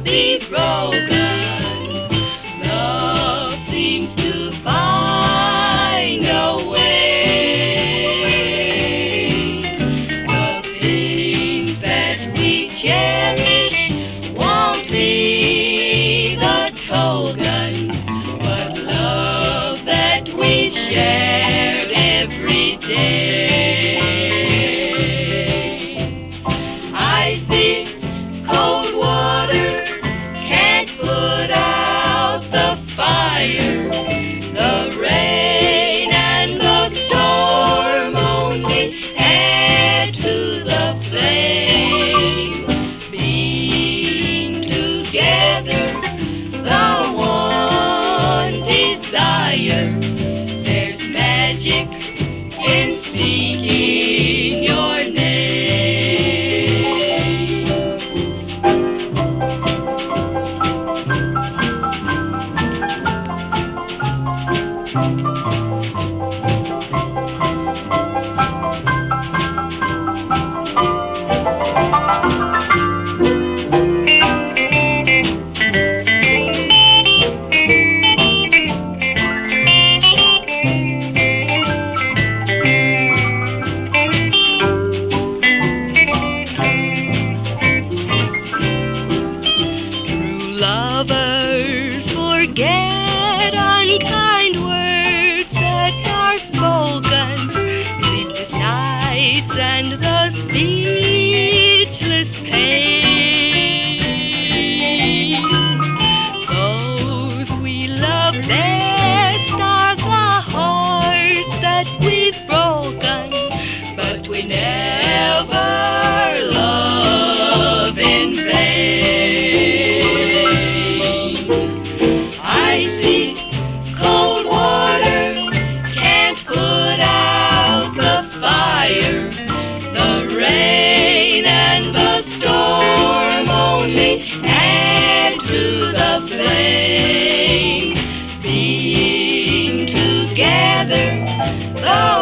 be broken, love seems to find a way. The things that we cherish won't be the tokens, but love that we shared every day. I see cold water can't put out the fire. The rain and the storm only add to the flame. Being together, the one desire. There's magic in speaking your name. Lovers forget unkind words that are spoken, sleepless nights and the speechless pain. Those we love best are the hearts that we've broken, but we never love in vain. I see cold water can't put out the fire. The rain and the storm only add to the flame. Being together, the